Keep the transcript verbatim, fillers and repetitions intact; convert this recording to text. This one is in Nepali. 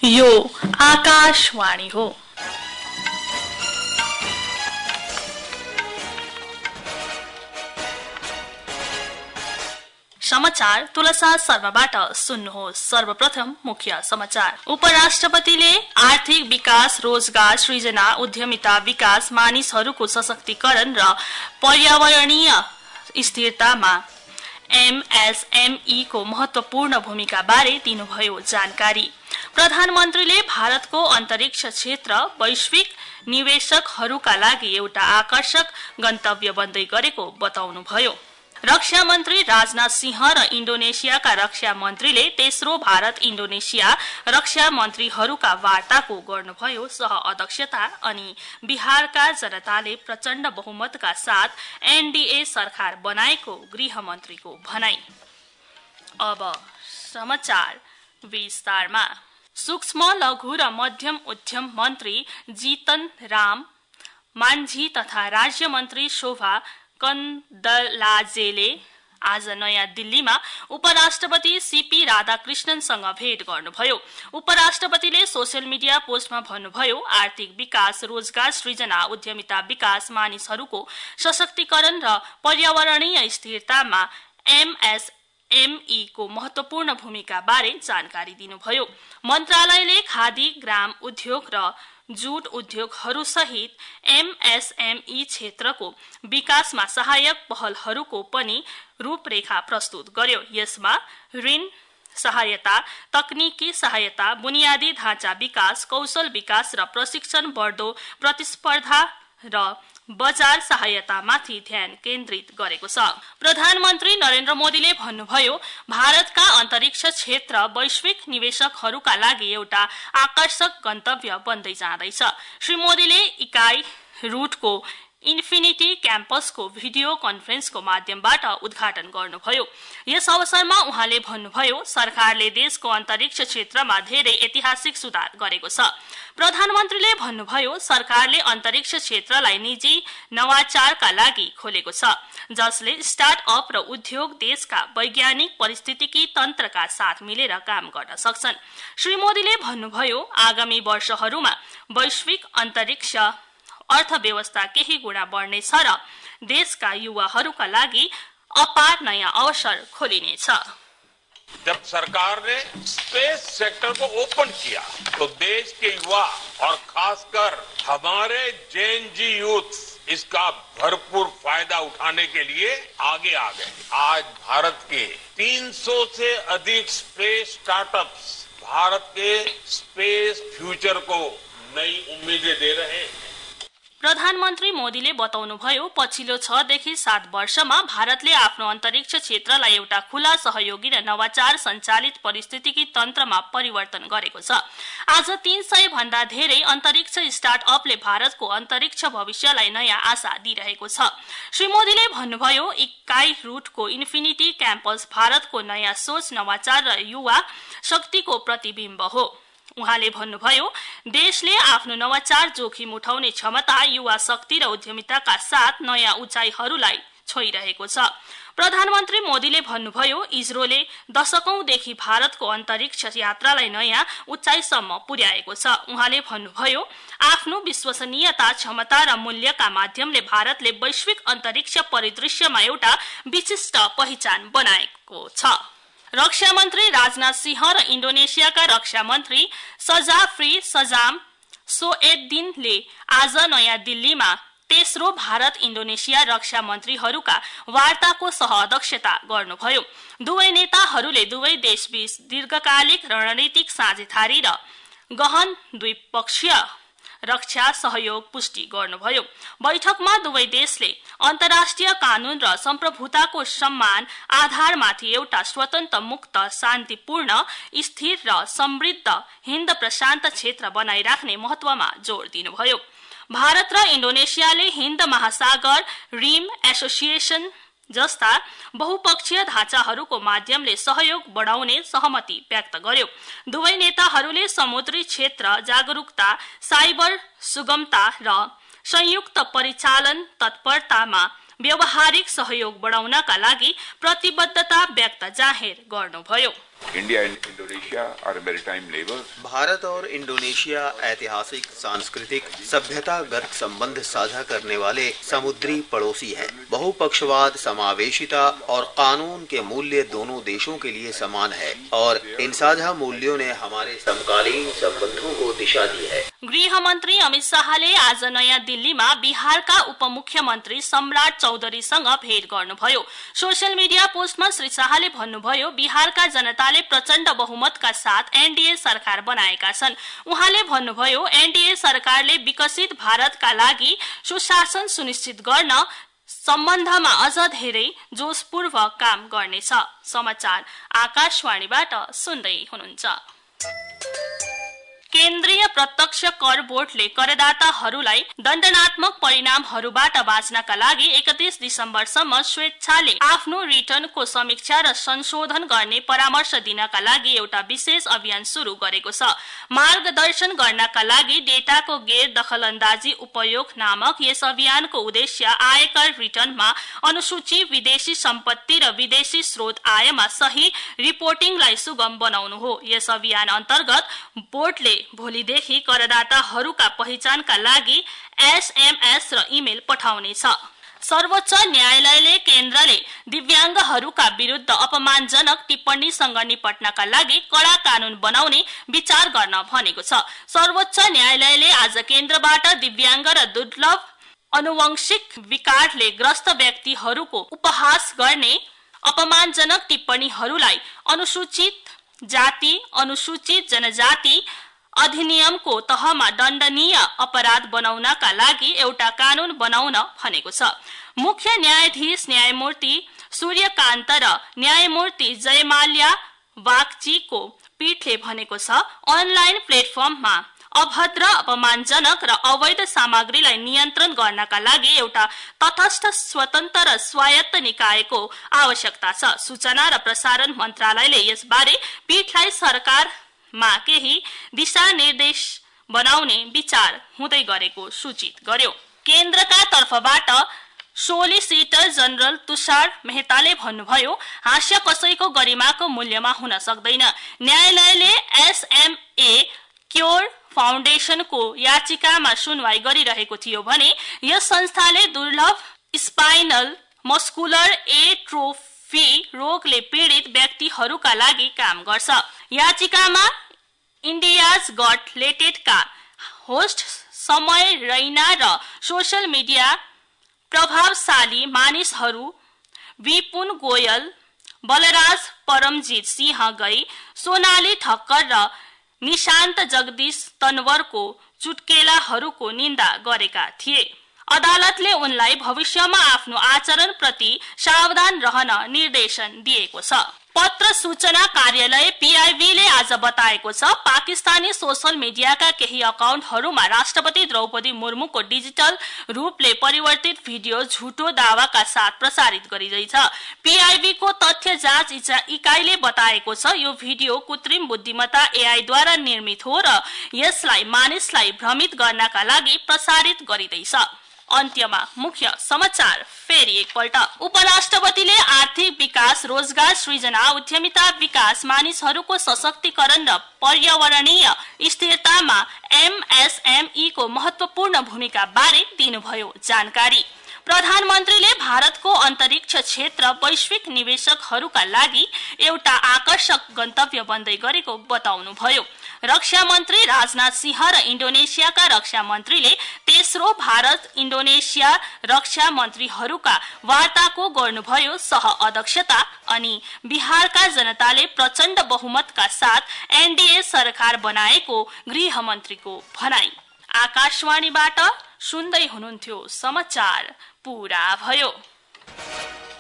यो आकाशवाणी हो। समाचार तुलसा शर्माबाट सुन्नुहोस्। सर्वप्रथम मुख्य समाचार। उपराष्ट्रपतिले आर्थिक विकास, रोजगार सृजना, उद्यमिता विकास, मानिसहरूको सशक्तिकरण र पर्यावरणीय स्थिरतामा एमएसएमई को महत्वपूर्ण भूमिका बारे दिनुभयो जानकारी। प्रधानमन्त्रीले भारतको अन्तरिक्ष क्षेत्र वैश्विक निवेशकहरूका लागि एउटा आकर्षक गन्तव्य बन्दै गरेको बताउनुभयो। रक्षा मन्त्री राजनाथ सिंह र इन्डोनेसियाका रक्षा मन्त्रीले तेस्रो भारत इन्डोनेसिया रक्षा मन्त्रीहरूका वार्ताको गर्नुभयो सह अध्यक्षता अनि बिहारका जनताले प्रचण्ड बहुमतका साथ एनडीए सरकार बनाएको गृहमन्त्रीको भनाई। अब समाचार विस्तारमा। सूक्ष्म लघु र मध्यम उद्यम मन्त्री जीतन राम मान्झी तथा राज्य मन्त्री शोभा कन्दलाजेले आज नयाँ दिल्लीमा उपराष्ट्रपति सीपी राधाकृष्णनसँग भेट गर्नुभयो। उपराष्ट्रपतिले सोशल मिडिया पोस्टमा भन्नुभयो, आर्थिक विकास, रोजगार सृजना, उद्यमिता विकास, मानिसहरूको सशक्तिकरण र पर्यावरणीय स्थिरतामा एमएसएमई को महत्वपूर्ण भूमिका बारे जानकारी दिनुभयो। मन्त्रालयले खादी, ग्राम उद्योग र जूट उद्योगहरू सहित एमएसएमई क्षेत्रको विकासमा सहायक पहलहरूको पनि रूपरेखा प्रस्तुत गर्यो। यसमा ऋण सहायता, तकनिकी सहायता, बुनियादी ढाँचा विकास, कौशल विकास र प्रशिक्षण, बढ्दो प्रतिस्पर्धा र बजार सहायतामाथि ध्यान केन्द्रित गरेको छ। प्रधानमन्त्री नरेन्द्र मोदीले भन्नुभयो, भारतका अन्तरिक्ष क्षेत्र वैश्विक निवेशकहरूका लागि एउटा आकर्षक गन्तव्य बन्दै जाँदैछ। श्री मोदीले इकाई रूटको इन्फिनिटी क्याम्पसको भिडियो कन्फरेन्सको माध्यमबाट उद्घाटन गर्नुभयो। यस अवसरमा उहाँले भन्नुभयो, सरकारले देशको अन्तरिक्ष क्षेत्रमा धेरै ऐतिहासिक सुधार गरेको छ। प्रधानमन्त्रीले भन्नुभयो, सरकारले अन्तरिक्ष क्षेत्रलाई निजी नवाचारका लागि खोलेको छ, जसले स्टार्टअप र उद्योग देशका वैज्ञानिक पारिस्थितिकी तन्त्रका साथ मिलेर काम गर्न सक्छन्। श्री मोदीले भन्नुभयो, आगामी वर्षहरूमा वैश्विक अन्तरिक्ष अर्थव्यवस्था केही गुणा बढ्नेछ र देशका युवाहरूका लागि अपार नयाँ अवसर खोलिनेछ। जब सरकार ने स्पेस सेक्टर को ओपन किया तो देश के युवा और खासकर हमारे जेन जी यूथ इसका भरपूर फायदा उठाने के लिए आगे आ गए। आज भारत के तीन सौ से अधिक स्पेस स्टार्टअप्स भारत के स्पेस फ्यूचर को नई उम्मीदें दे रहे हैं। प्रधानमन्त्री मोदीले बताउनुभयो, पछिल्लो छ देखि सात वर्षमा भारतले आफ्नो अन्तरिक्ष क्षेत्रलाई एउटा खुला, सहयोगी र नवाचार सञ्चालित पारिस्थितिकी तन्त्रमा परिवर्तन गरेको छ। आज तीन सय भन्दा धेरै अन्तरिक्ष स्टार्टअपले भारतको अन्तरिक्ष भविष्यलाई नयाँ आशा दिइरहेको छ। श्री मोदीले भन्नुभयो, इकाई रूटको इन्फिनिटी क्याम्पस भारतको नयाँ सोच, नवाचार र युवा शक्तिको प्रतिबिम्ब हो। उहाँले भन्नुभयो, देशले आफ्नो नवाचार जोखिम उठाउने क्षमता, युवा शक्ति र उद्यमिताका साथ नयाँ उचाइहरूलाई छोइरहेको छ। प्रधानमन्त्री मोदीले भन्नुभयो, इजरोले दशकौंदेखि भारतको अन्तरिक्ष यात्रालाई नयाँ उचाइसम्म पुर्याएको छ। उहाँले भन्नुभयो, आफ्नो विश्वसनीयता, क्षमता र मूल्यका माध्यमले भारतले वैश्विक अन्तरिक्ष परिदृश्यमा एउटा विशिष्ट पहिचान बनाएको छ। रक्षा मन्त्री राजनाथ सिंह र इन्डोनेसियाका रक्षा मन्त्री सजाफ्री सजाम सोएद्दिनले आज नयाँ दिल्लीमा तेस्रो भारत इन्डोनेसिया रक्षा मन्त्रीहरूका वार्ताको सह अध्यक्षता गर्नुभयो। दुवै नेताहरूले दुवै देशबीच दीर्घकालिक रणनीतिक साझेदारी र गहन द्विपक्षीय रक्षा सहयोग पुष्टि गर्नुभयो। बैठकमा दुवै देशले अन्तर्राष्ट्रिय कानून र सम्प्रभुताको सम्मान आधारमाथि एउटा स्वतन्त्र, मुक्त, शान्तिपूर्ण, स्थिर र समृद्ध हिन्द प्रशान्त क्षेत्र बनाइराख्ने महत्वमा जोड़ दिनुभयो। भारत र इन्डोनेसियाले हिन्द महासागर रिम एसोसिएसन जस्ता बहुपक्षीय ढाँचाहरूको माध्यमले सहयोग बढाउने सहमति व्यक्त गर्यो। दुवै नेताहरूले समुद्री क्षेत्र जागरूकता, साइबर सुगमता र संयुक्त परिचालन तत्परतामा व्यावहारिक सहयोग बढाउनका लागि प्रतिबद्धता व्यक्त जाहेर गर्नुभयो। India and Indonesia are maritime neighbors. Bharat और इंडोनेशिया ऐतिहासिक, सांस्कृतिक, सभ्यतागत संबंध साझा करने वाले समुद्री पड़ोसी हैं। बहुपक्षवाद, समावेशिता और कानून के मूल्य दोनों देशों के लिए समान है और इन साझा मूल्यों ने हमारे समकालीन संबंधों को दिशा दी है। गृह मन्त्री अमित शाहले आज नयाँ दिल्लीमा बिहारका उपमुख्यमन्त्री सम्राट चौधरीसँग भेट गर्नुभयो। सोशल मिडिया पोस्टमा श्री शाहले भन्नुभयो, बिहारका जनताले प्रचण्ड बहुमतका साथ एनडीए सरकार बनाएका छन्। उहाँले भन्नुभयो, एनडीए सरकारले विकसित भारतका लागि सुशासन सुनिश्चित गर्न सम्बन्धमा अझ धेरै जोशपूर्वक काम गर्नेछ। समाचार आकाशवाणीबाट सुन्दै हुनुहुन्छ। केन्द्रीय प्रत्यक्ष कर बोर्डले करदाताहरूलाई दण्डनात्मक परिणामहरूबाट बाँच्नका लागि एकतीस दिसम्बरसम्म स्वेच्छाले आफ्नो रिटर्नको समीक्षा र संशोधन गर्ने परामर्श दिनका लागि एउटा विशेष अभियान शुरू गरेको छ। मार्गदर्शन गर्नका लागि डेटाको गैर दखलअन्दाजी उपयोग नामक यस अभियानको उद्देश्य आयकर रिटर्नमा अनुसूची विदेशी सम्पत्ति र विदेशी स्रोत आयमा सही रिपोर्टिङलाई सुगम बनाउनु हो। यस अभियान अन्तर्गत बोर्डले भोलिदेखि करदाताहरूका पहिचानका लागि एसएमएस र इमेल पठाउनेछ। सर्वोच्च न्यायालयले केन्द्रले दिव्याङ्गहरूका विरुद्ध अपमानजनक टिप्पणीसँग निपट्नका लागि कडा कानून बनाउने विचार गर्न भनेको छ। सर्वोच्च न्यायालयले आज केन्द्रबाट दिव्याङ्ग र दुर्लभ आनुवंशिक विकारले ग्रस्त व्यक्तिहरूको उपहास गर्ने अपमानजनक टिप्पणीहरूलाई अनुसूचित जाति, अनुसूचित जनजाति अधिनियमको तहमा दण्डनीय अपराध बनाउनका लागि एउटा कानून बनाउन भनेको छ। मुख्य न्यायाधीश न्यायमूर्ति सूर्यकान्त र न्यायमूर्ति जयमाल्या वाग्चीको पीठले भनेको छ, अनलाइन प्लेटफर्ममा अभद्र, अपमानजनक र अवैध सामग्रीलाई नियन्त्रण गर्नका लागि एउटा तटस्थ, स्वतन्त्र र स्वायत्त निकायको आवश्यकता छ। सूचना र प्रसारण मन्त्रालयले यसबारे पीठलाई सरकारमा केही दिशानिर्देश बनाउने विचार हुँदै गरेको सूचित गर्यो। केन्द्रका तर्फबाट सोलिसिटर जनरल तुषार मेहताले भन्नुभयो, हास्य कसैको गरिमाको मूल्यमा हुन सक्दैन। न्यायालयले एसएमए क्योर फाउन्डेशनको याचिकामा सुनवाई गरिरहेको थियो भने यस संस्थाले दुर्लभ स्पाइनल मस्कुलर एट्रोफी रोगले पीडित व्यक्तिहरूका लागि काम गर्छ। याचिकामा इन्डियाज गट लेटेडका होस्ट समय रैना र सोशल मिडिया प्रभावशाली मानिसहरू विपुन गोयल, बलराज परमजीत सिंह गई, सोनाली ठक्कर र निशान्त जगदीश तनवरको चुटकेलाहरूको निन्दा गरेका थिए। अदालतले उनलाई भविष्यमा आफ्नो आचरण प्रति सावधान रहन निर्देशन दिएको छ। पत्र सूचना कार्यालय पीआईबीले आज बताएको छ, पाकिस्तानी सोशल मिडियाका केही अकाउन्टहरूमा राष्ट्रपति द्रौपदी मुर्मुको डिजिटल रूपले परिवर्तित भिडियो झुटो दावाका साथ प्रसारित गरिँदैछ। पीआईबीको तथ्य जाँच इकाइले बताएको छ, यो भिडियो कृत्रिम बुद्धिमत्ता एआईद्वारा निर्मित हो र यसलाई मानिसलाई भ्रमित गर्नका लागि प्रसारित गरिँदैछ। अन्त्यमा मुख्य समाचार फेरि एकपल्ट। उपराष्ट्रपतिले आर्थिक विकास, रोजगार सृजना, उद्यमिता विकास, मानिसहरूको सशक्तिकरण र पर्यावरणीय स्थिरतामा एमएसएमई को महत्वपूर्ण भूमिका बारे दिनुभयो जानकारी। प्रधानमन्त्रीले भारतको अन्तरिक्ष क्षेत्र वैश्विक निवेशकहरूका लागि एउटा आकर्षक गन्तव्य बन्दै गरेको बताउनुभयो। रक्षा मन्त्री राजनाथ सिंह र इन्डोनेसियाका रक्षा मन्त्रीले तेस्रो भारत इन्डोनेसिया रक्षा मन्त्रीहरूका वार्ताको गर्नुभयो सह अध्यक्षता अनि बिहारका जनताले प्रचण्ड बहुमतका साथ एनडीए सरकार बनाएको गृह मन्त्रीको भनाई। आकाशवाणीबाट सुन्दै हुनुहुन्थ्यो समाचार पूरा भयो।